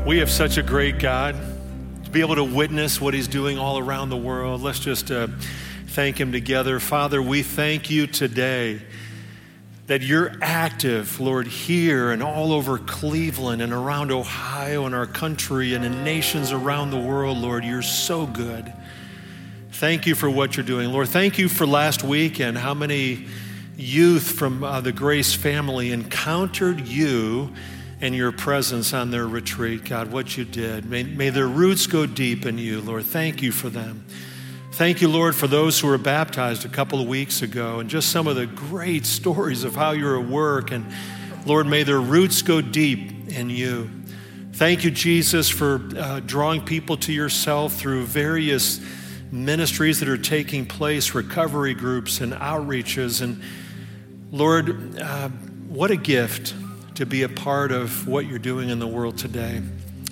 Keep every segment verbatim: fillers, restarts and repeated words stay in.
We have such a great God. To be able to witness what he's doing all around the world, let's just uh, thank him together. Father, we thank you today that you're active, Lord, here and all over Cleveland and around Ohio and our country and in nations around the world, Lord. You're so good. Thank you for what you're doing, Lord. Thank you for last weekend, how many youth from uh, the Grace family encountered you and your presence on their retreat. God, what you did. May, may their roots go deep in you, Lord. Thank you for them. Thank you, Lord, for those who were baptized a couple of weeks ago and just some of the great stories of how you're at work. And Lord, may their roots go deep in you. Thank you, Jesus, for uh, drawing people to yourself through various ministries that are taking place, recovery groups and outreaches. And Lord, uh, what a gift to be a part of what you're doing in the world today.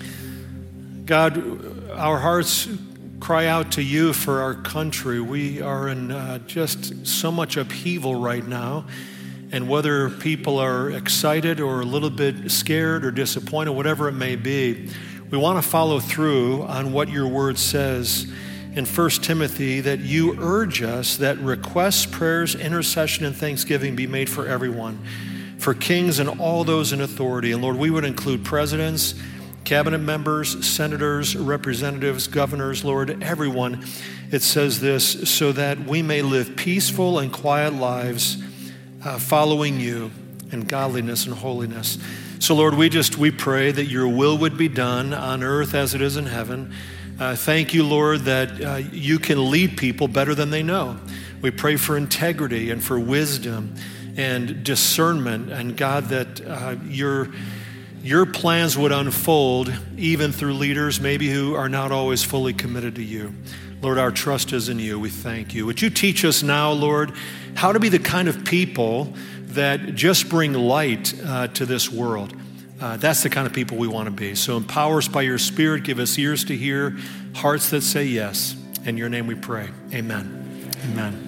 God, our hearts cry out to you for our country. We are in uh, just so much upheaval right now. And whether people are excited or a little bit scared or disappointed, whatever it may be, we want to follow through on what your word says in First Timothy, that you urge us that requests, prayers, intercession, and thanksgiving be made for everyone, for kings and all those in authority. And Lord, we would include presidents, cabinet members, senators, representatives, governors, Lord, everyone. It says this, so that we may live peaceful and quiet lives, uh, following you in godliness and holiness. So Lord, we just, we pray that your will would be done on earth as it is in heaven. Uh, thank you, Lord, that uh, you can lead people better than they know. We pray for integrity and for wisdom and discernment, and God, that uh, your your plans would unfold even through leaders maybe who are not always fully committed to you. Lord, our trust is in you. We thank you. Would you teach us now, Lord, how to be the kind of people that just bring light uh, to this world? Uh, that's the kind of people we want to be. So empower us by your Spirit. Give us ears to hear, hearts that say yes. In your name we pray. Amen. Amen.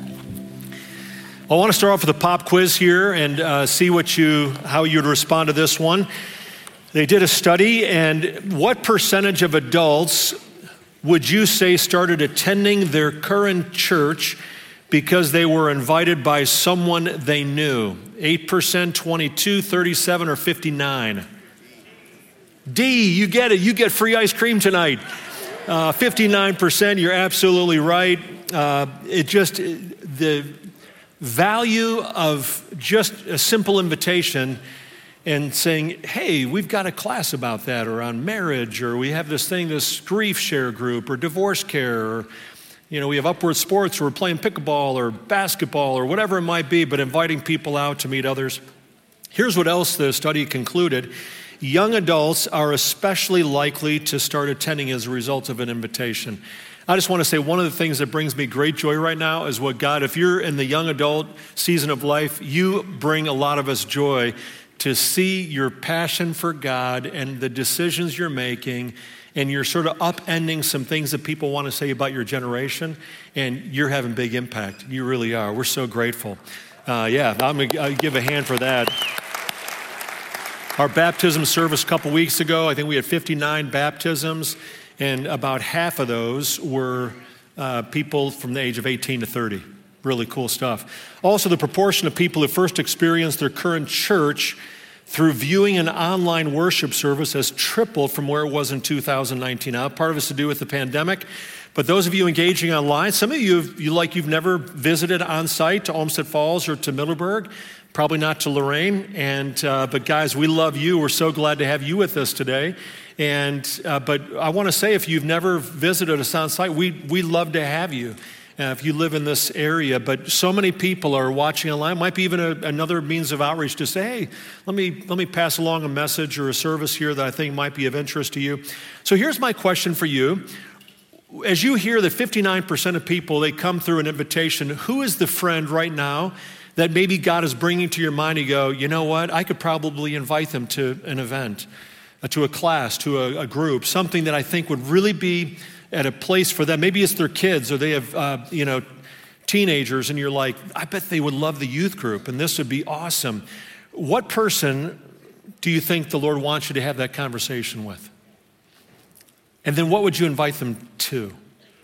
I want to start off with a pop quiz here and uh, see what you, how you'd respond to this one. They did a study, and what percentage of adults would you say started attending their current church because they were invited by someone they knew? eight percent, twenty-two, thirty-seven, or fifty-nine? D, you get it. You get free ice cream tonight. Uh, fifty-nine percent, you're absolutely right. Uh, it just, the value of just a simple invitation and saying, hey, we've got a class about that, or on marriage, or we have this thing, this grief share group, or divorce care, or, you know, we have Upward Sports, or we're playing pickleball, or basketball, or whatever it might be, but inviting people out to meet others. Here's what else the study concluded. Young adults are especially likely to start attending as a result of an invitation. I just want to say one of the things that brings me great joy right now is what God, if you're in the young adult season of life, you bring a lot of us joy to see your passion for God and the decisions you're making, and you're sort of upending some things that people want to say about your generation, and you're having big impact. You really are. We're so grateful. Uh, yeah, I'm going to give a hand for that. Our baptism service a couple weeks ago, I think we had fifty-nine baptisms, and about half of those were uh, people from the age of eighteen to thirty. Really cool stuff. Also, the proportion of people who first experienced their current church through viewing an online worship service has tripled from where it was in two thousand nineteen. Now, part of it's to do with the pandemic, but those of you engaging online, some of you, you like you've never visited on site to Olmsted Falls or to Middleburg, probably not to Lorraine. And uh, but guys, we love you. We're so glad to have you with us today. And uh, but I want to say, if you've never visited us on site, we we love to have you. Uh, if you live in this area, but so many people are watching online. Might be even a, another means of outreach to say, hey, let me let me pass along a message or a service here that I think might be of interest to you. So here's my question for you. As you hear that fifty-nine percent of people, they come through an invitation, who is the friend right now that maybe God is bringing to your mind? You go, you know what, I could probably invite them to an event, uh, to a class, to a, a group, something that I think would really be at a place for them. Maybe it's their kids, or they have, uh, you know, teenagers, and you're like, I bet they would love the youth group, and this would be awesome. What person do you think the Lord wants you to have that conversation with? And then what would you invite them to?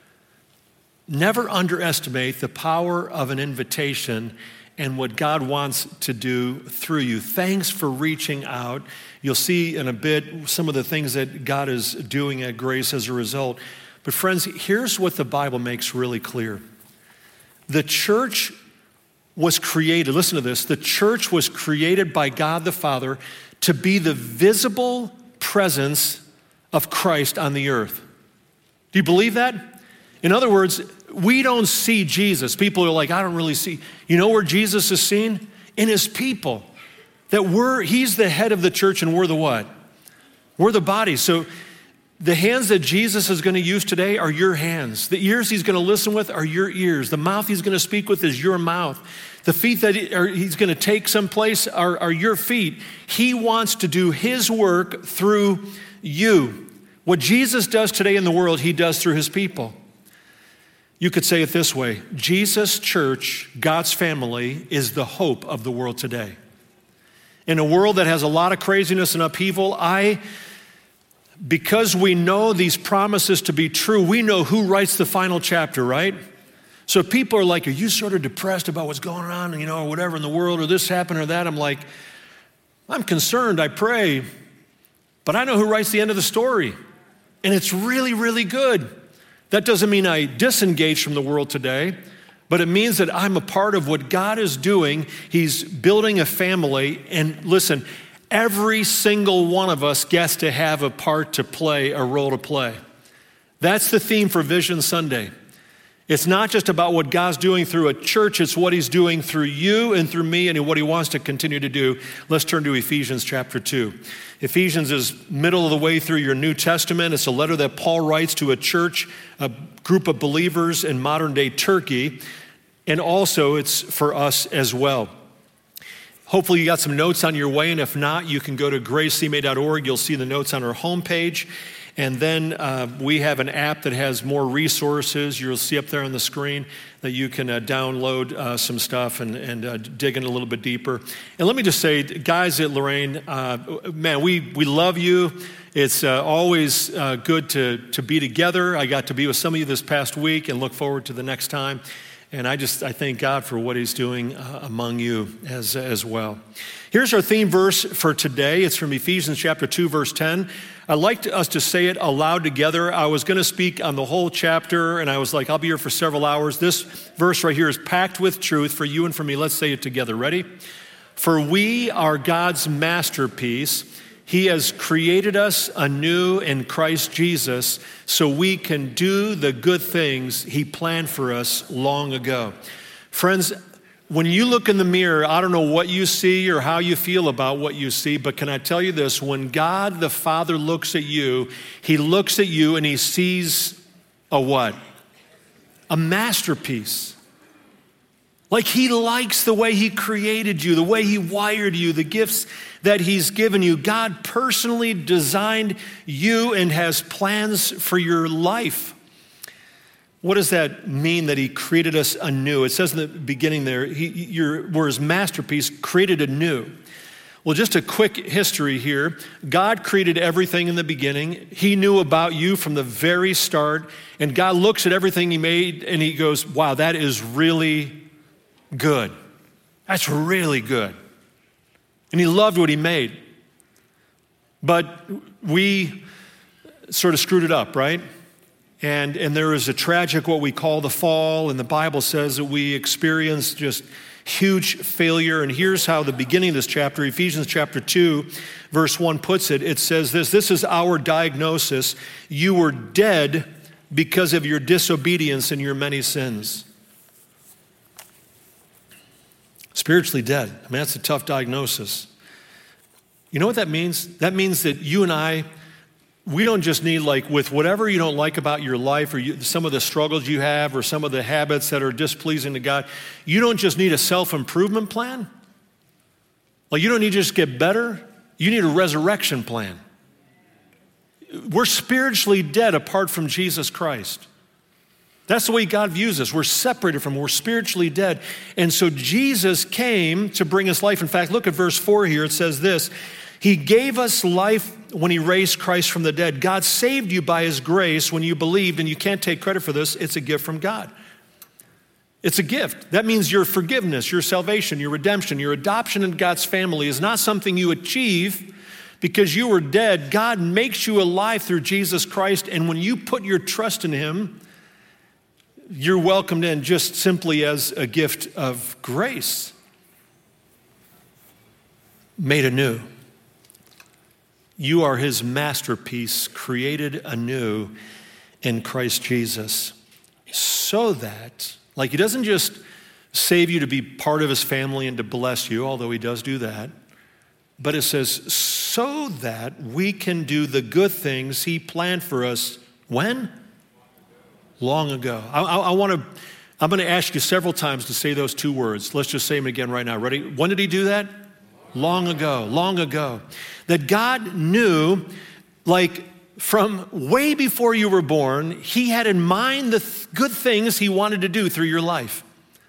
Never underestimate the power of an invitation and what God wants to do through you. Thanks for reaching out. You'll see in a bit some of the things that God is doing at Grace as a result. But friends, here's what the Bible makes really clear. The church was created, listen to this, the church was created by God the Father to be the visible presence of Christ on the earth. Do you believe that? In other words, we don't see Jesus. People are like, I don't really see. You know where Jesus is seen? In his people. That we're, he's the head of the church and we're the what? We're the body. So the hands that Jesus is going to use today are your hands. The ears he's going to listen with are your ears. The mouth he's going to speak with is your mouth. The feet that he, or he's going to take someplace are, are your feet. He wants to do his work through you. What Jesus does today in the world, he does through his people. You could say it this way: Jesus' church, God's family, is the hope of the world today. In a world that has a lot of craziness and upheaval, I, because we know these promises to be true, we know who writes the final chapter, right? So people are like, are you sort of depressed about what's going on, you know, or whatever in the world, or this happened or that? I'm like, I'm concerned, I pray, but I know who writes the end of the story. And it's really, really good. That doesn't mean I disengage from the world today, but it means that I'm a part of what God is doing. He's building a family, and listen, every single one of us gets to have a part to play, a role to play. That's the theme for Vision Sunday. It's not just about what God's doing through a church, it's what he's doing through you and through me and what he wants to continue to do. Let's turn to Ephesians chapter two. Ephesians is middle of the way through your New Testament. It's a letter that Paul writes to a church, a group of believers in modern day Turkey, and also it's for us as well. Hopefully you got some notes on your way, and if not, you can go to grace c m a dot org. You'll see the notes on our homepage. And then uh, we have an app that has more resources. You'll see up there on the screen that you can uh, download uh, some stuff and, and uh, dig in a little bit deeper. And let me just say, guys at Lorraine, uh, man, we, we love you. It's uh, always uh, good to, to be together. I got to be with some of you this past week and look forward to the next time. And I just, I thank God for what he's doing uh, among you as, as well. Here's our theme verse for today. It's from Ephesians chapter two, verse ten. I'd like to, us to say it aloud together. I was going to speak on the whole chapter, and I was like, I'll be here for several hours. This verse right here is packed with truth for you and for me. Let's say it together. Ready? For we are God's masterpiece. He has created us anew in Christ Jesus so we can do the good things he planned for us long ago. Friends, when you look in the mirror, I don't know what you see or how you feel about what you see, but can I tell you this? When God the Father looks at you, he looks at you and he sees a what? A masterpiece. Like he likes the way he created you, the way he wired you, the gifts that he's given you. God personally designed you and has plans for your life. What does that mean that he created us anew? It says in the beginning there, he, you're, we're his masterpiece, created anew. Well, just a quick history here. God created everything in the beginning. He knew about you from the very start. And God looks at everything he made and he goes, wow, that is really good. That's really good. And he loved what he made. But we sort of screwed it up, right? And, and there is a tragic, what we call the fall, and the Bible says that we experience just huge failure. And here's how the beginning of this chapter, Ephesians chapter two, verse one puts it. It says this, this is our diagnosis. You were dead because of your disobedience and your many sins. Spiritually dead. I mean, that's a tough diagnosis. You know what that means? That means that you and I, we don't just need, like, with whatever you don't like about your life or you, some of the struggles you have or some of the habits that are displeasing to God, you don't just need a self-improvement plan. Like, you don't need to just get better. You need a resurrection plan. We're spiritually dead apart from Jesus Christ. That's the way God views us. We're separated from him. We're spiritually dead. And so Jesus came to bring us life. In fact, look at verse four here. It says this, he gave us life when he raised Christ from the dead. God saved you by his grace when you believed, and you can't take credit for this. It's a gift from God. It's a gift. That means your forgiveness, your salvation, your redemption, your adoption in God's family is not something you achieve because you were dead. God makes you alive through Jesus Christ, and when you put your trust in him, you're welcomed in just simply as a gift of grace. Made anew. You are his masterpiece, created anew in Christ Jesus, so that, like, he doesn't just save you to be part of his family and to bless you, although he does do that, but it says, so that we can do the good things he planned for us. When? Long ago. I, I, I want to, I'm going to ask you several times to say those two words. Let's just say them again right now. Ready? When did he do that? Long ago, long ago. That God knew, like, from way before you were born, he had in mind the th- good things he wanted to do through your life.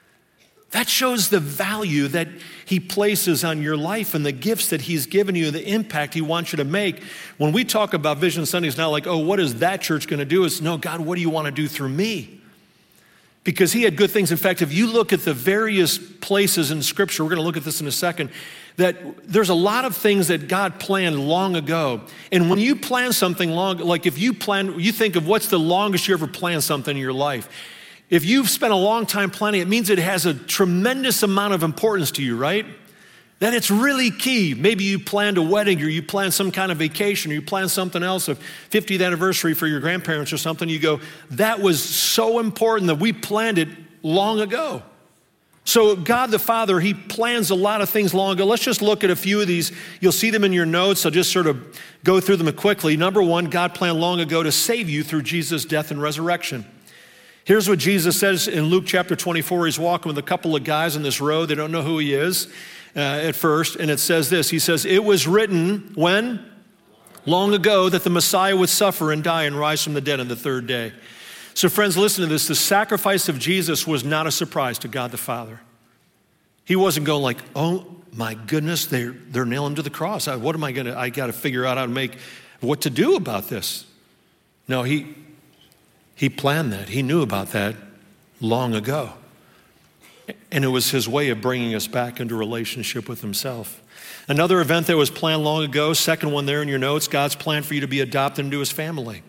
That shows the value that he places on your life and the gifts that he's given you, the impact he wants you to make. When we talk about Vision Sunday, it's not like, oh, what is that church going to do? It's, no, God, what do you want to do through me? Because he had good things. In fact, if you look at the various places in Scripture, we're going to look at this in a second, that there's a lot of things that God planned long ago. And when you plan something long, like if you plan, you think of what's the longest you ever planned something in your life. If you've spent a long time planning, it means it has a tremendous amount of importance to you, right? That it's really key. Maybe you planned a wedding or you planned some kind of vacation or you planned something else, a fiftieth anniversary for your grandparents or something. You go, that was so important that we planned it long ago. So God the Father, he plans a lot of things long ago. Let's just look at a few of these. You'll see them in your notes. I'll just sort of go through them quickly. Number one, God planned long ago to save you through Jesus' death and resurrection. Here's what Jesus says in Luke chapter twenty-four. He's walking with a couple of guys on this road. They don't know who he is uh, at first. And it says this. He says, it was written when? Long ago that the Messiah would suffer and die and rise from the dead on the third day. So friends, listen to this. The sacrifice of Jesus was not a surprise to God the Father. He wasn't going like, oh my goodness, they're, they're nailing him to the cross. I, what am I going to, I got to figure out how to make, what to do about this. No, he, he planned that. He knew about that long ago. And it was his way of bringing us back into relationship with himself. Another event that was planned long ago, second one there in your notes, God's plan for you to be adopted into his family.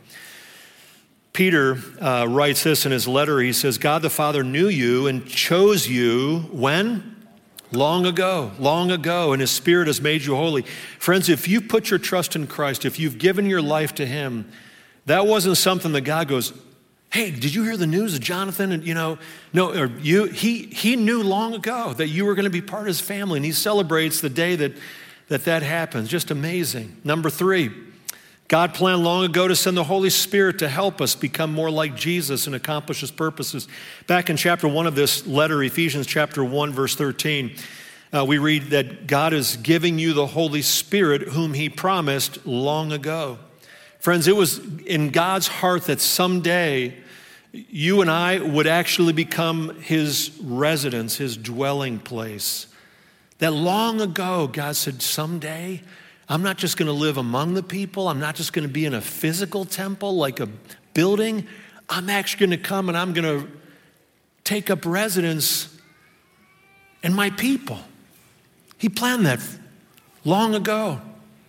Peter uh, writes this in his letter. He says, God the Father knew you and chose you when? Long ago, long ago, and his Spirit has made you holy. Friends, if you put your trust in Christ, if you've given your life to him, that wasn't something that God goes, hey, did you hear the news of Jonathan? And you know, no, or you, he, he knew long ago that you were going to be part of his family, and he celebrates the day that that, that happens. Just amazing. Number three, God planned long ago to send the Holy Spirit to help us become more like Jesus and accomplish his purposes. Back in chapter one of this letter, Ephesians chapter one, verse thirteen, uh, we read that God is giving you the Holy Spirit whom he promised long ago. Friends, it was in God's heart that someday you and I would actually become his residence, his dwelling place. That long ago, God said, someday, I'm not just going to live among the people. I'm not just going to be in a physical temple like a building. I'm actually going to come and I'm going to take up residence in my people. He planned that long ago.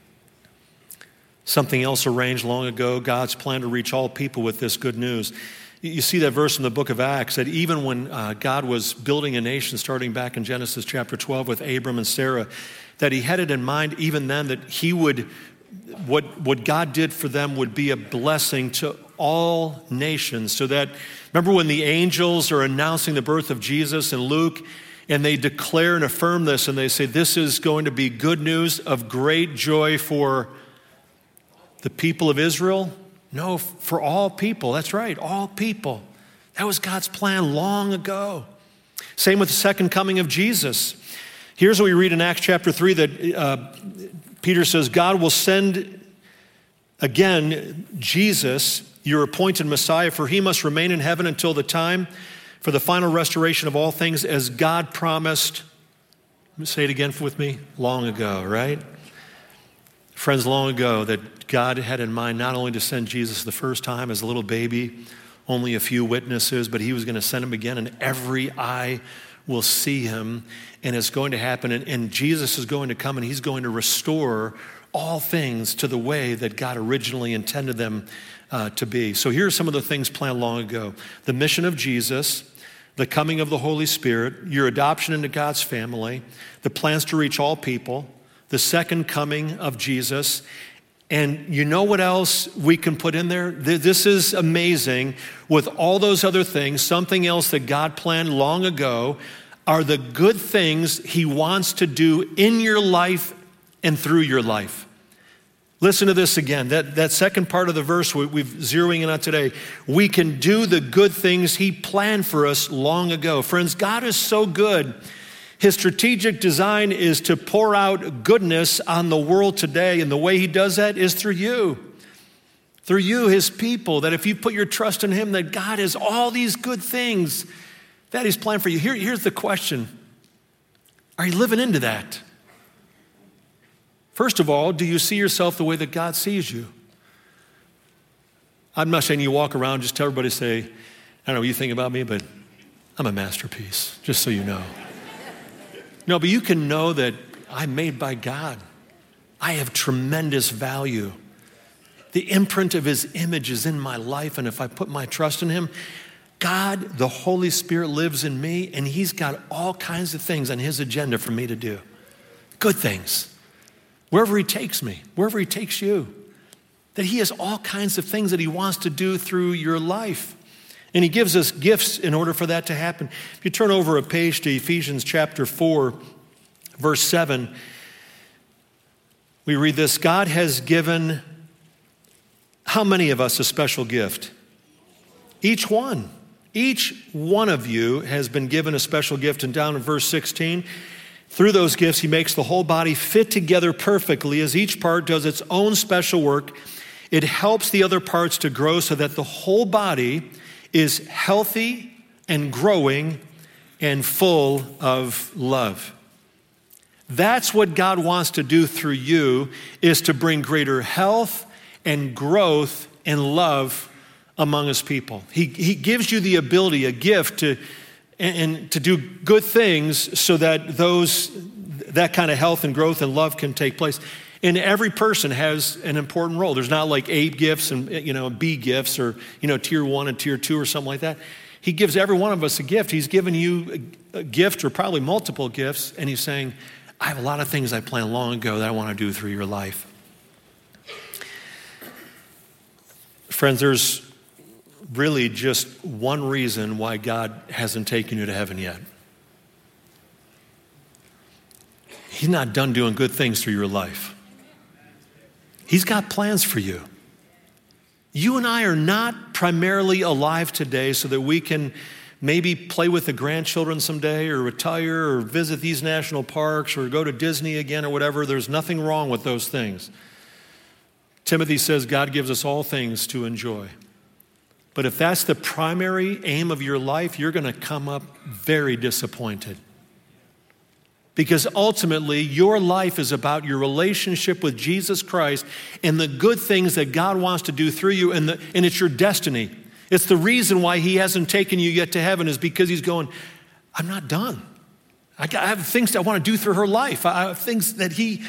Something else arranged long ago, God's plan to reach all people with this good news. You see that verse in the book of Acts, that even when uh, God was building a nation, starting back in Genesis chapter twelve with Abram and Sarah, that he had it in mind even then that he would, what, what God did for them would be a blessing to all nations. So that, remember when the angels are announcing the birth of Jesus in Luke, and they declare and affirm this, and they say, this is going to be good news of great joy for the people of Israel? No, for all people. That's right, all people. That was God's plan long ago. Same with the second coming of Jesus. Here's what we read in Acts chapter three that uh, Peter says, God will send again Jesus, your appointed Messiah, for he must remain in heaven until the time for the final restoration of all things as God promised. Let me say it again with me, long ago, right? Friends, long ago that God had in mind not only to send Jesus the first time as a little baby, only a few witnesses, but he was going to send him again, and every eye will see him, and it's going to happen. And, and Jesus is going to come, and he's going to restore all things to the way that God originally intended them uh, to be. So here are some of the things planned long ago. The mission of Jesus, the coming of the Holy Spirit, your adoption into God's family, the plans to reach all people, the second coming of Jesus. And you know what else we can put in there? This is amazing. With all those other things, something else that God planned long ago are the good things he wants to do in your life and through your life. Listen to this again. That, that second part of the verse we, we've zeroing in on today. We can do the good things he planned for us long ago. Friends, God is so good. His strategic design is to pour out goodness on the world today, and the way he does that is through you. Through you, his people, that if you put your trust in him, that God has all these good things that he's planned for you. Here, here's the question. Are you living into that? First of all, do you see yourself the way that God sees you? I'm not saying you walk around, just tell everybody, say, I don't know what you think about me, but I'm a masterpiece, just so you know. No, but you can know that I'm made by God. I have tremendous value. The imprint of his image is in my life, and if I put my trust in him, God, the Holy Spirit lives in me, and he's got all kinds of things on his agenda for me to do. Good things. Wherever he takes me, wherever he takes you, that he has all kinds of things that he wants to do through your life. And he gives us gifts in order for that to happen. If you turn over a page to Ephesians chapter four, verse seven, we read this: God has given how many of us a special gift? Each one. Each one of you has been given a special gift. And down in verse sixteen, through those gifts, he makes the whole body fit together perfectly as each part does its own special work. It helps the other parts to grow so that the whole body is healthy and growing and full of love. That's what God wants to do through you, is to bring greater health and growth and love among his people. He, he gives you the ability, a gift to and, and to do good things so that those that kind of health and growth and love can take place. And every person has an important role. There's not like A gifts and, you know, B gifts, or, you know, tier one and tier two or something like that. He gives every one of us a gift. He's given you a, a gift, or probably multiple gifts, and he's saying, I have a lot of things I planned long ago that I want to do through your life. Friends, there's really just one reason why God hasn't taken you to heaven yet. He's not done doing good things through your life. He's got plans for you. You and I are not primarily alive today so that we can maybe play with the grandchildren someday, or retire, or visit these national parks, or go to Disney again, or whatever. There's nothing wrong with those things. Timothy says God gives us all things to enjoy. But if that's the primary aim of your life, you're going to come up very disappointed. Because ultimately, your life is about your relationship with Jesus Christ and the good things that God wants to do through you, and, the, and it's your destiny. It's the reason why he hasn't taken you yet to heaven, is because he's going, I'm not done. I, got, I have things that I want to do through her life. I have things that he...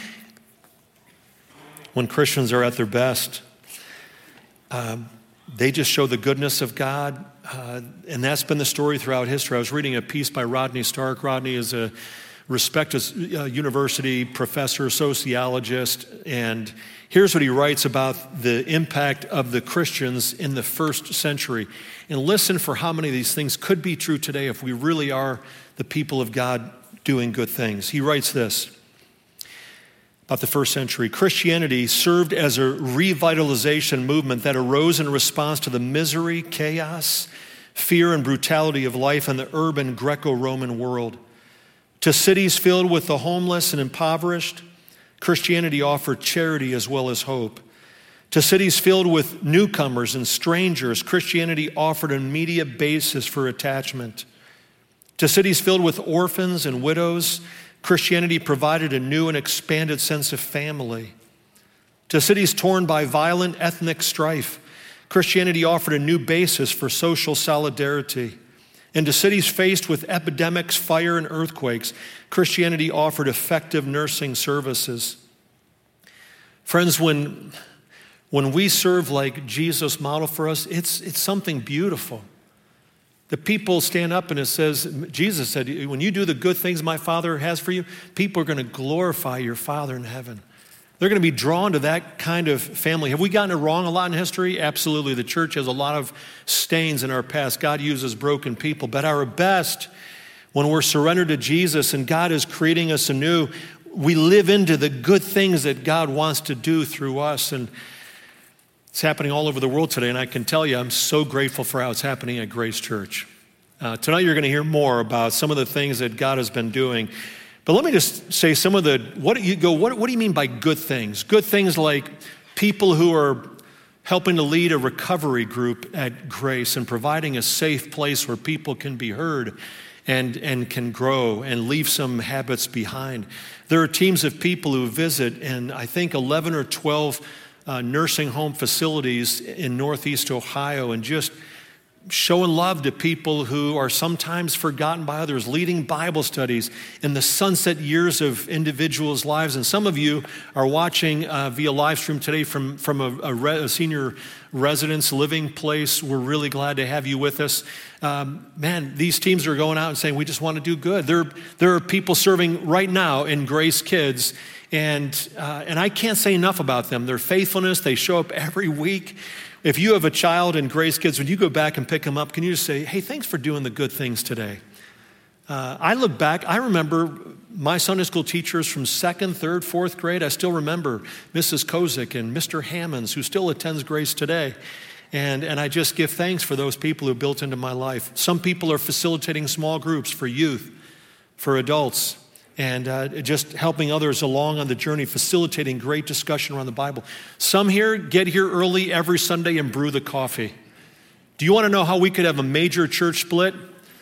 When Christians are at their best, um, they just show the goodness of God, uh, and that's been the story throughout history. I was reading a piece by Rodney Stark. Rodney is a respected uh, university professor, sociologist, and here's what he writes about the impact of the Christians in the first century. And listen for how many of these things could be true today if we really are the people of God doing good things. He writes this about the first century: Christianity served as a revitalization movement that arose in response to the misery, chaos, fear, and brutality of life in the urban Greco-Roman world. To cities filled with the homeless and impoverished, Christianity offered charity as well as hope. To cities filled with newcomers and strangers, Christianity offered an immediate basis for attachment. To cities filled with orphans and widows, Christianity provided a new and expanded sense of family. To cities torn by violent ethnic strife, Christianity offered a new basis for social solidarity. And to cities faced with epidemics, fire, and earthquakes, Christianity offered effective nursing services. Friends, when, when we serve like Jesus modeled for us, it's, it's something beautiful. The people stand up and it says, Jesus said, when you do the good things my Father has for you, people are going to glorify your Father in heaven. They're going to be drawn to that kind of family. Have we gotten it wrong a lot in history? Absolutely. The church has a lot of stains in our past. God uses broken people. But our best, when we're surrendered to Jesus and God is creating us anew, we live into the good things that God wants to do through us. And it's happening all over the world today. And I can tell you, I'm so grateful for how it's happening at Grace Church. Uh, tonight you're going to hear more about some of the things that God has been doing. But let me just say some of the, what do you go, what, what do you mean by good things? Good things like people who are helping to lead a recovery group at Grace and providing a safe place where people can be heard and, and can grow and leave some habits behind. There are teams of people who visit in, I think, eleven or twelve uh, nursing home facilities in Northeast Ohio and just showing love to people who are sometimes forgotten by others, leading Bible studies in the sunset years of individuals' lives. And some of you are watching uh, via live stream today from, from a, a, re, a senior residence living place. We're really glad to have you with us. Um, man, these teams are going out and saying, we just want to do good. There, there are people serving right now in Grace Kids, and, uh, and I can't say enough about them. Their faithfulness, they show up every week. If you have a child in Grace Kids, when you go back and pick them up, can you just say, hey, thanks for doing the good things today? Uh, I look back, I remember my Sunday school teachers from second, third, fourth grade. I still remember Missus Kozik and Mister Hammonds, who still attends Grace today. And, and I just give thanks for those people who built into my life. Some people are facilitating small groups for youth, for adults, and uh, just helping others along on the journey, facilitating great discussion around the Bible. Some here get here early every Sunday and brew the coffee. Do you want to know how we could have a major church split?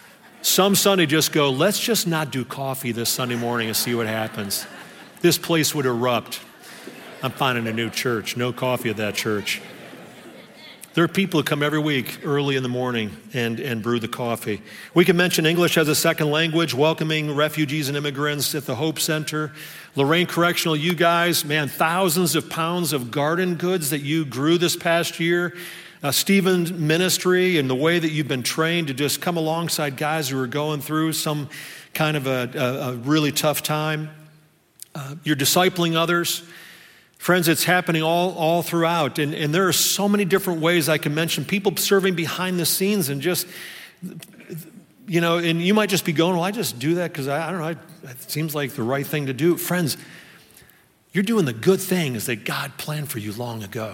Some Sunday just go, let's just not do coffee this Sunday morning and see what happens. This place would erupt. I'm finding a new church, no coffee at that church. There are people who come every week early in the morning and, and brew the coffee. We can mention English as a second language, welcoming refugees and immigrants at the Hope Center. Lorraine Correctional, you guys, man, thousands of pounds of garden goods that you grew this past year. Uh, Stephen's ministry and the way that you've been trained to just come alongside guys who are going through some kind of a, a, a really tough time. Uh, you're discipling others. Friends, it's happening all, all throughout, and, and there are so many different ways I can mention. People serving behind the scenes and just, you know, and you might just be going, well, I just do that because I, I don't know, I, it seems like the right thing to do. Friends, you're doing the good things that God planned for you long ago.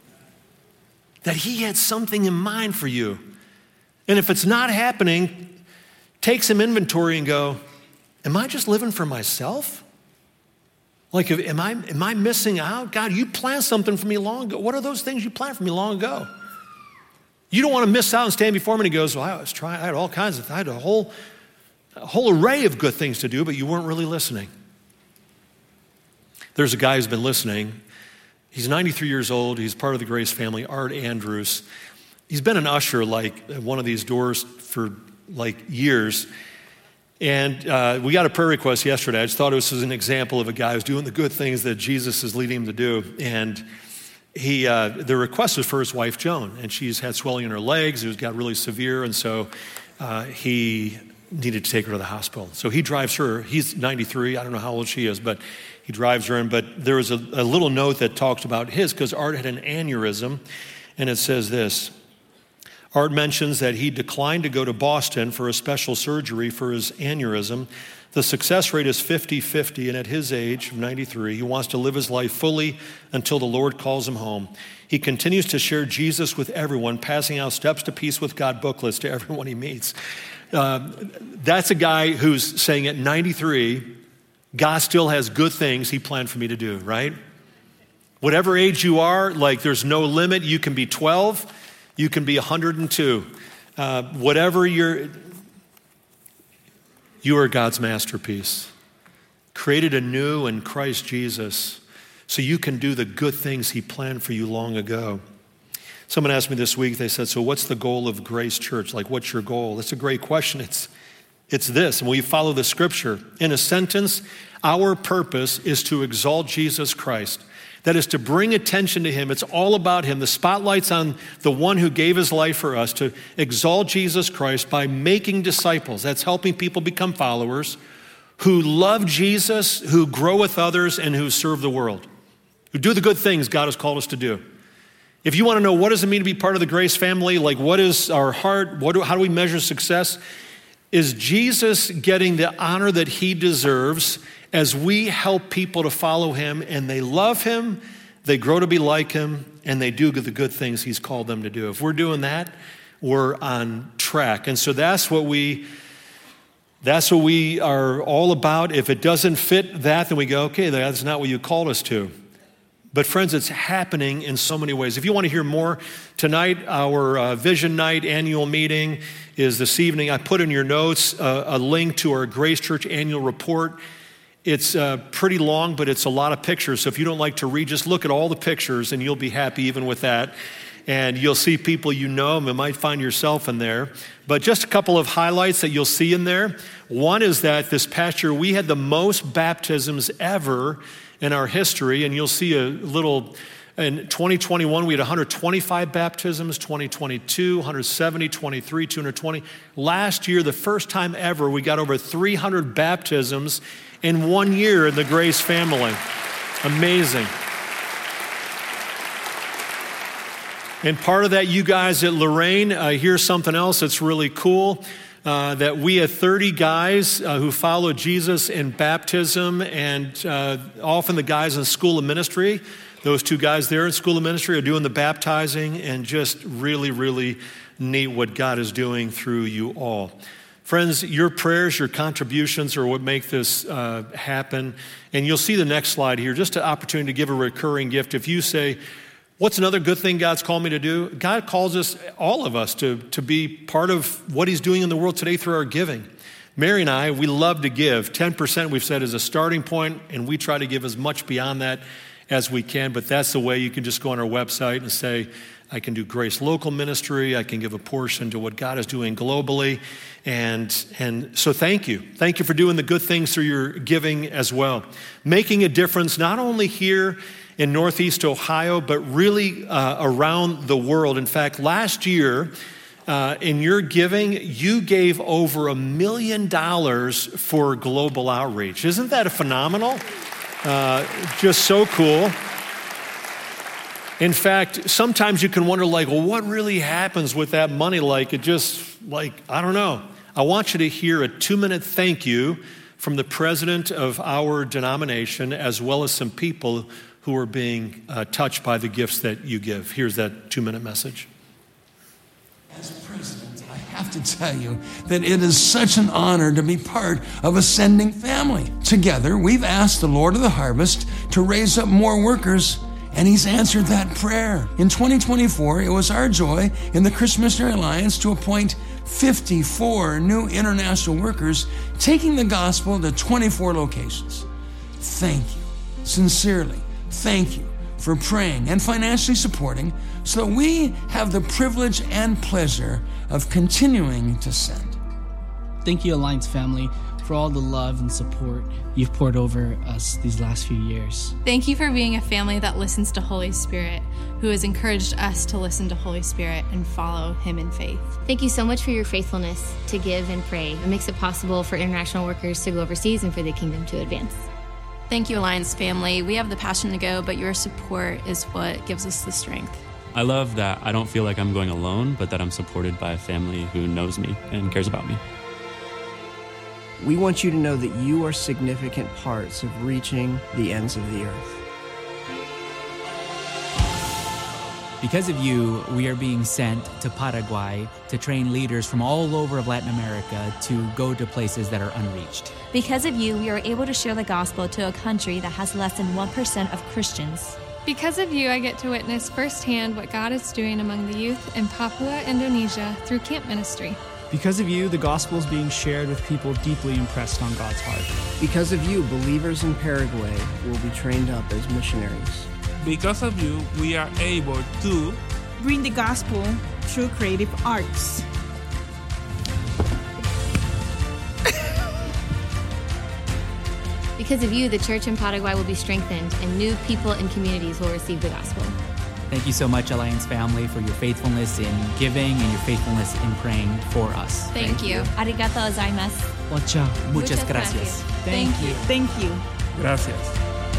That He had something in mind for you. And if it's not happening, take some inventory and go, am I just living for myself? Like, am I, am I missing out? God, you planned something for me long ago. What are those things you planned for me long ago? You don't want to miss out and stand before me and he goes, well, I was trying, I had all kinds of, I had a whole, a whole array of good things to do, but you weren't really listening. There's a guy who's been listening. He's ninety-three years old. He's part of the Grace family, Art Andrews. He's been an usher like at one of these doors for like years. And uh, we got a prayer request yesterday. I just thought it was an example of a guy who's doing the good things that Jesus is leading him to do. And he, uh, the request was for his wife, Joan. And she's had swelling in her legs. It got really severe. And so uh, he needed to take her to the hospital. So he drives her. He's ninety-three. I don't know how old she is, but he drives her in. But there was a, a little note that talks about his, because Art had an aneurysm. And it says this. Art mentions that he declined to go to Boston for a special surgery for his aneurysm. The success rate is fifty-fifty, and at his age, ninety-three, he wants to live his life fully until the Lord calls him home. He continues to share Jesus with everyone, passing out Steps to Peace with God booklets to everyone he meets. Uh, that's a guy who's saying at ninety-three, God still has good things he planned for me to do, right? Whatever age you are, like there's no limit. You can be twelve. You can be one hundred two. Uh, whatever you're, you are God's masterpiece, created anew in Christ Jesus so you can do the good things he planned for you long ago. Someone asked me this week, they said, so what's the goal of Grace Church? Like, what's your goal? That's a great question. It's, it's this, and we follow the scripture. In a sentence, our purpose is to exalt Jesus Christ. That is to bring attention to him. It's all about him. The spotlight's on the one who gave his life for us, to exalt Jesus Christ by making disciples. That's helping people become followers who love Jesus, who grow with others, and who serve the world, who do the good things God has called us to do. If you want to know what does it mean to be part of the Grace family, like what is our heart, what do, how do we measure success? Is Jesus getting the honor that he deserves as we help people to follow him and they love him, they grow to be like him, and they do the good things he's called them to do. If we're doing that, we're on track. And so that's what we that's what we are all about. If it doesn't fit that, then we go, okay, that's not what you called us to. But friends, it's happening in so many ways. If you want to hear more tonight, our uh, Vision Night annual meeting is this evening. I put in your notes uh, a link to our Grace Church annual report. It's uh, pretty long, but it's a lot of pictures. So if you don't like to read, just look at all the pictures and you'll be happy even with that. And you'll see people you know and might find yourself in there. But just a couple of highlights that you'll see in there. One is that this past year we had the most baptisms ever in our history. And you'll see a little, in twenty twenty-one we had one hundred twenty-five baptisms, twenty twenty-two, one hundred seventy, twenty-three, two hundred twenty. Last year, the first time ever, we got over three hundred baptisms in one year in the Grace family. Amazing. And part of that, you guys at Lorraine, uh, here's something else that's really cool, uh, that we had thirty guys uh, who followed Jesus in baptism, and uh, often the guys in School of Ministry, those two guys there in School of Ministry are doing the baptizing, and just really, really neat what God is doing through you all. Friends, your prayers, your contributions are what make this uh, happen. And you'll see the next slide here, just an opportunity to give a recurring gift. If you say, what's another good thing God's called me to do? God calls us, all of us, to, to be part of what he's doing in the world today through our giving. Mary and I, we love to give. ten percent we've said is a starting point, and we try to give as much beyond that as we can. But that's the way. You can just go on our website and say, I can do Grace Local Ministry. I can give a portion to what God is doing globally. And, and so thank you. Thank you for doing the good things through your giving as well. Making a difference not only here in Northeast Ohio, but really uh, around the world. In fact, last year, uh, in your giving, you gave over a million dollars for global outreach. Isn't that phenomenal? Uh, just so cool. In fact, sometimes you can wonder, like, well, what really happens with that money? Like, it just, like, I don't know. I want you to hear a two-minute thank you from the president of our denomination, as well as some people who are being uh, touched by the gifts that you give. Here's that two-minute message. As president, I have to tell you that it is such an honor to be part of a sending family. Together, we've asked the Lord of the Harvest to raise up more workers, and he's answered that prayer. In twenty twenty-four, it was our joy in the Christian Missionary Alliance to appoint fifty-four new international workers, taking the gospel to twenty-four locations. Thank you, sincerely, thank you for praying and financially supporting so that we have the privilege and pleasure of continuing to send. Thank you, Alliance family, for all the love and support you've poured over us these last few years. Thank you for being a family that listens to Holy Spirit, who has encouraged us to listen to Holy Spirit and follow him in faith. Thank you so much for your faithfulness to give and pray. It makes it possible for international workers to go overseas and for the kingdom to advance. Thank you, Alliance family. We have the passion to go, but your support is what gives us the strength. I love that I don't feel like I'm going alone, but that I'm supported by a family who knows me and cares about me. We want you to know that you are significant parts of reaching the ends of the earth. Because of you, we are being sent to Paraguay to train leaders from all over of Latin America to go to places that are unreached. Because of you, we are able to share the gospel to a country that has less than one percent of Christians. Because of you, I get to witness firsthand what God is doing among the youth in Papua, Indonesia through camp ministry. Because of you, the gospel is being shared with people deeply impressed on God's heart. Because of you, believers in Paraguay will be trained up as missionaries. Because of you, we are able to bring the gospel through creative arts. Because of you, the church in Paraguay will be strengthened and new people and communities will receive the gospel. Thank you so much, Alliance family, for your faithfulness in giving and your faithfulness in praying for us. Thank, Thank you. Arigato gozaimasu. Ocha. Muchas, Muchas gracias. gracias. Thank, Thank you. Thank you. Gracias.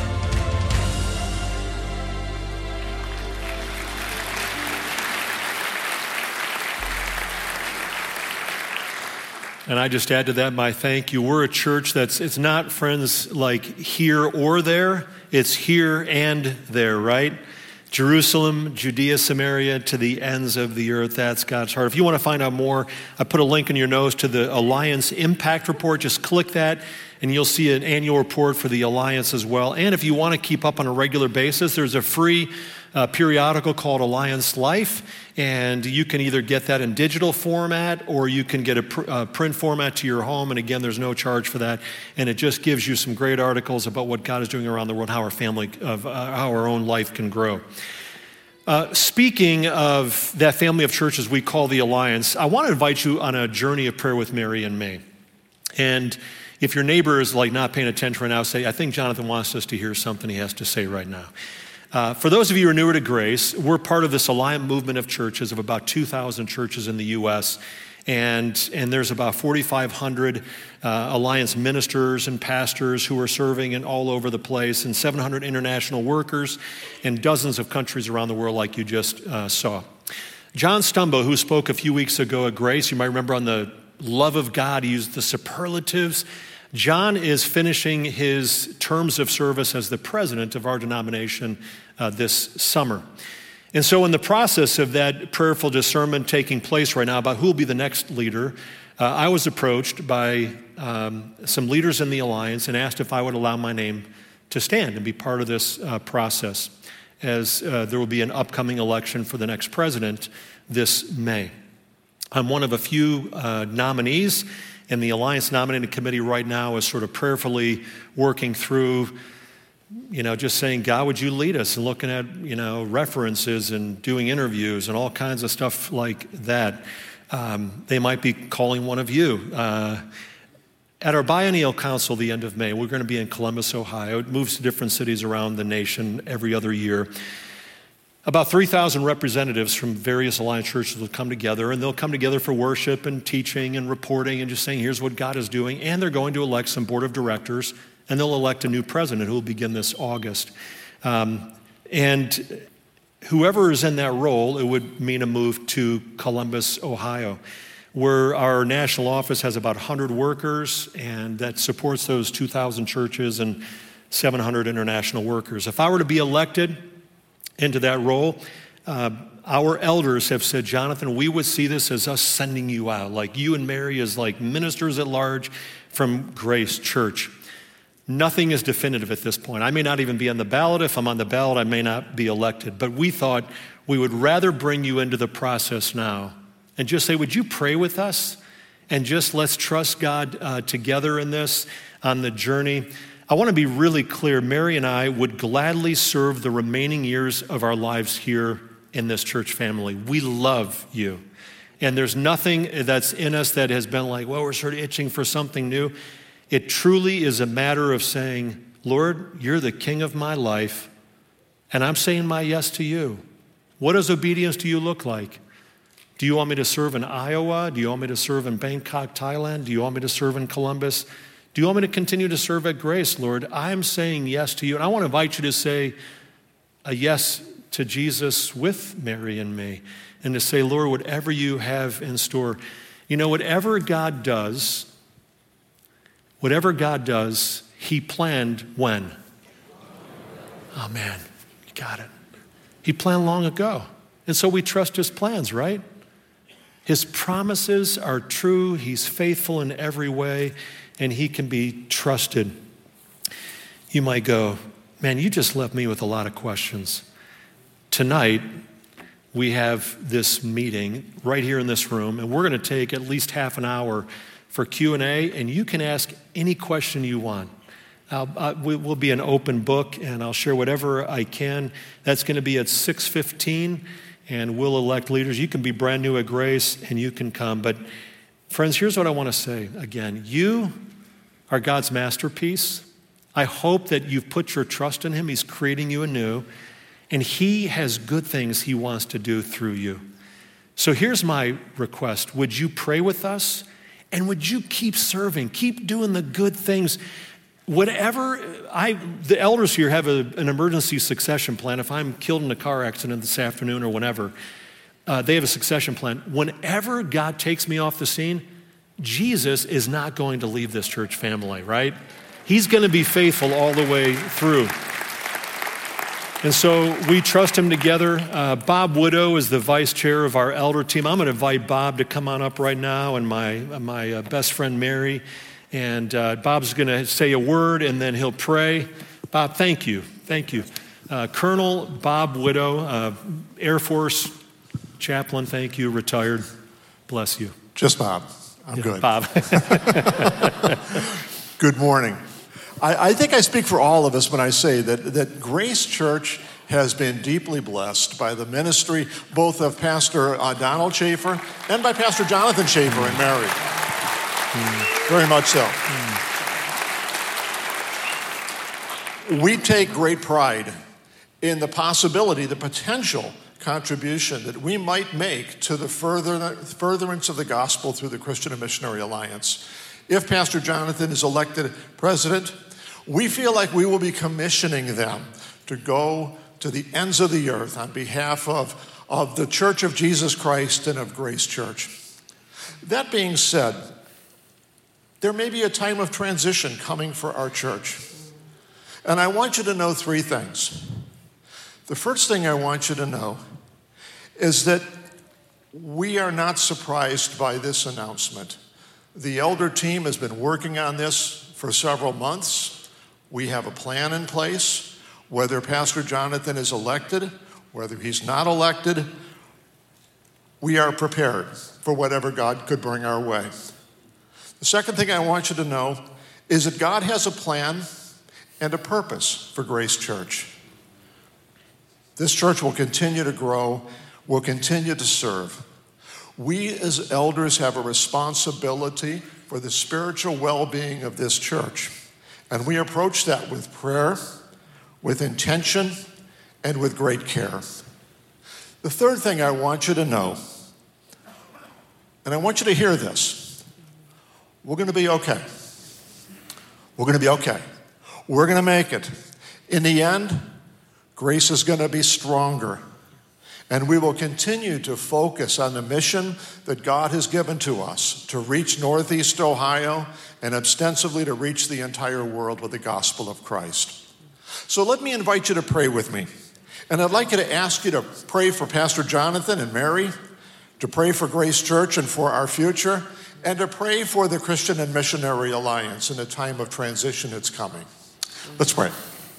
And I just add to that my thank you. We're a church that's, it's not, friends, like here or there. It's here and there, right? Jerusalem, Judea, Samaria, to the ends of the earth. That's God's heart. If you want to find out more, I put a link in your notes to the Alliance Impact Report. Just click that, and you'll see an annual report for the Alliance as well. And if you want to keep up on a regular basis, there's a free uh, periodical called Alliance Life, and you can either get that in digital format or you can get a pr- uh, print format to your home. And again, there's no charge for that. And it just gives you some great articles about what God is doing around the world, how our family, of uh, how our own life can grow. Uh, speaking of that family of churches we call the Alliance, I want to invite you on a journey of prayer with Mary and me. And if your neighbor is like not paying attention right now, say, I think Jonathan wants us to hear something he has to say right now. Uh, for those of you who are newer to Grace, we're part of this Alliance movement of churches of about two thousand churches in the U S, and, and there's about forty-five hundred uh, Alliance ministers and pastors who are serving in all over the place, and seven hundred international workers in dozens of countries around the world like you just uh, saw. John Stumbo, who spoke a few weeks ago at Grace, you might remember on the love of God, he used the superlatives. John is finishing his terms of service as the president of our denomination uh, this summer. And so in the process of that prayerful discernment taking place right now about who will be the next leader, uh, I was approached by um, some leaders in the Alliance and asked if I would allow my name to stand and be part of this uh, process, as uh, there will be an upcoming election for the next president this May. I'm one of a few uh, nominees, and the Alliance Nominating Committee right now is sort of prayerfully working through, you know, just saying, God, would you lead us? And looking at, you know, references and doing interviews and all kinds of stuff like that. Um, they might be calling one of you. Uh, at our biennial council the end of May, we're going to be in Columbus, Ohio. It moves to different cities around the nation every other year. About three thousand representatives from various Alliance churches will come together, and they'll come together for worship and teaching and reporting and just saying, here's what God is doing. And they're going to elect some board of directors, and they'll elect a new president who will begin this August. Um, and whoever is in that role, it would mean a move to Columbus, Ohio, where our national office has about one hundred workers, and that supports those two thousand churches and seven hundred international workers. If I were to be elected into that role, uh, our elders have said, Jonathan, we would see this as us sending you out, like you and Mary as like ministers at large from Grace Church. Nothing is definitive at this point. I may not even be on the ballot. If I'm on the ballot, I may not be elected. But we thought we would rather bring you into the process now and just say, would you pray with us? And just let's trust God uh, together in this, on the journey. I want to be really clear. Mary and I would gladly serve the remaining years of our lives here in this church family. We love you. And there's nothing that's in us that has been like, well, we're sort of itching for something new. It truly is a matter of saying, Lord, you're the king of my life, and I'm saying my yes to you. What does obedience to you look like? Do you want me to serve in Iowa? Do you want me to serve in Bangkok, Thailand? Do you want me to serve in Columbus? Do you want me to continue to serve at Grace, Lord? I'm saying yes to you. And I want to invite you to say a yes to Jesus with Mary and me, and to say, Lord, whatever you have in store. You know, whatever God does, whatever God does, he planned when? Oh, man, you got it. He planned long ago. And so we trust his plans, right? His promises are true. He's faithful in every way, and he can be trusted. You might go, man, you just left me with a lot of questions. Tonight, we have this meeting right here in this room, and we're going to take at least half an hour for Q and A, and you can ask any question you want. I'll, I, we'll be an open book, and I'll share whatever I can. That's going to be at six fifteen, and we'll elect leaders. You can be brand new at Grace, and you can come. But friends, here's what I want to say again. You are God's masterpiece. I hope that you've put your trust in him. He's creating you anew, and he has good things he wants to do through you. So here's my request. Would you pray with us? And would you keep serving? Keep doing the good things. Whatever, I, the elders here have a, an emergency succession plan. If I'm killed in a car accident this afternoon or whenever, uh, they have a succession plan. Whenever God takes me off the scene, Jesus is not going to leave this church family, right? He's going to be faithful all the way through. And so we trust him together. Uh, Bob Widow is the vice chair of our elder team. I'm going to invite Bob to come on up right now, and my, my uh, best friend Mary. And uh, Bob's going to say a word, and then he'll pray. Bob, thank you. Thank you. Uh, Colonel Bob Widow, uh, Air Force chaplain, thank you, retired. Bless you. Just Bob. I'm yeah, good. Bob. Good morning. I, I think I speak for all of us when I say that, that Grace Church has been deeply blessed by the ministry both of Pastor uh, Donald Schaefer and by Pastor Jonathan Schaefer and Mary. Mm. Very much so. Mm. We take great pride in the possibility, the potential contribution that we might make to the further, furtherance of the gospel through the Christian and Missionary Alliance. If Pastor Jonathan is elected president, we feel like we will be commissioning them to go to the ends of the earth on behalf of, of the Church of Jesus Christ and of Grace Church. That being said, there may be a time of transition coming for our church. And I want you to know three things. The first thing I want you to know is that we are not surprised by this announcement. The elder team has been working on this for several months. We have a plan in place. Whether Pastor Jonathan is elected, whether he's not elected, we are prepared for whatever God could bring our way. The second thing I want you to know is that God has a plan and a purpose for Grace Church. This church will continue to grow, will continue to serve. We as elders have a responsibility for the spiritual well-being of this church. And we approach that with prayer, with intention, and with great care. The third thing I want you to know, and I want you to hear this, we're going to be okay. We're going to be okay. We're going to make it. In the end, Grace is going to be stronger. And we will continue to focus on the mission that God has given to us to reach Northeast Ohio and ostensibly to reach the entire world with the gospel of Christ. So let me invite you to pray with me. And I'd like you to ask you to pray for Pastor Jonathan and Mary, to pray for Grace Church and for our future, and to pray for the Christian and Missionary Alliance in a time of transition that's coming. Let's pray.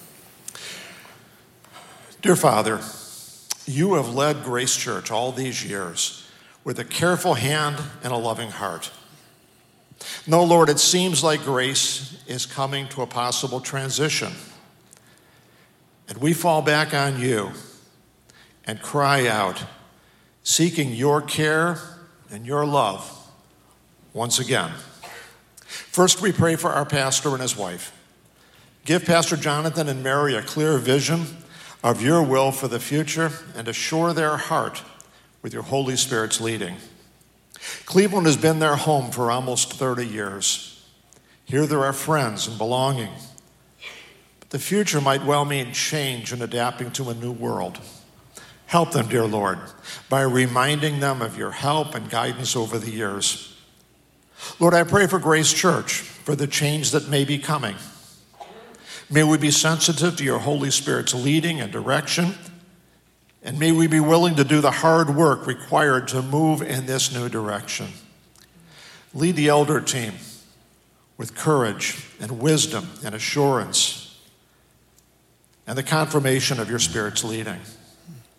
Dear Father, you have led Grace Church all these years with a careful hand and a loving heart. No, Lord, it seems like Grace is coming to a possible transition. And we fall back on you and cry out, seeking your care and your love once again. First, we pray for our pastor and his wife. Give Pastor Jonathan and Mary a clear vision of your will for the future and assure their heart with your Holy Spirit's leading. Cleveland has been their home for almost thirty years. Here there are friends and belonging. But the future might well mean change and adapting to a new world. Help them, dear Lord, by reminding them of your help and guidance over the years. Lord, I pray for Grace Church, for the change that may be coming. May we be sensitive to your Holy Spirit's leading and direction, and may we be willing to do the hard work required to move in this new direction. Lead the elder team with courage and wisdom and assurance and the confirmation of your Spirit's leading.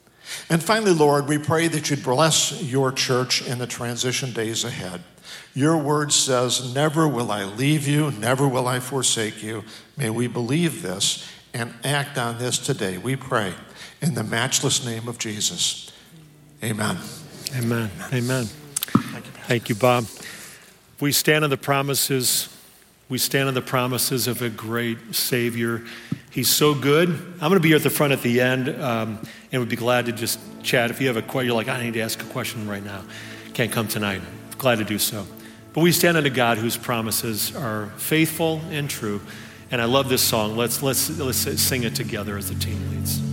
And finally, Lord, we pray that you'd bless your church in the transition days ahead. Your word says, never will I leave you, never will I forsake you. May we believe this and act on this today, we pray, in the matchless name of Jesus. Amen. Amen. Amen. Thank you, Thank you, Bob. We stand on the promises. We stand on the promises of a great Savior. He's so good. I'm going to be here at the front at the end, um, and we'd be glad to just chat. If you have a question, you're like, I need to ask a question right now. Can't come tonight. Glad to do so. But we stand on a God whose promises are faithful and true. And I love this song. Let's let's let's sing it together as the team leads.